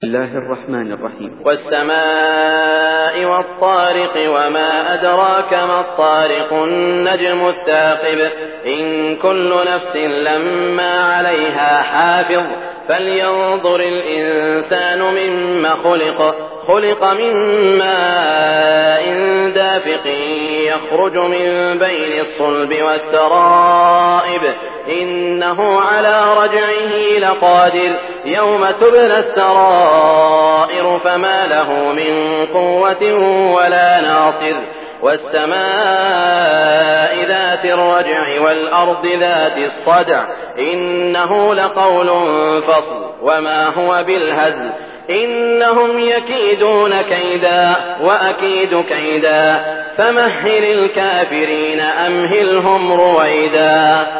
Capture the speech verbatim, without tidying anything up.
بسم الله الرحمن الرحيم. والسماء والطارق وما أدراك ما الطارق النجم الثاقب إن كل نفس لما عليها حافظ فلينظر الإنسان مما خلق خلق من ماء دافق يخرج من بين الصلب والترائب إنه على رجعه لقادر يوم تبلى السرائر فما له من قوة ولا ناصر والسماء ذات الرجع والأرض ذات الصدع إنه لقول فصل وما هو بالهزل إنهم يكيدون كيدا وأكيد كيدا فمهل الكافرين أمهلهم رويدا.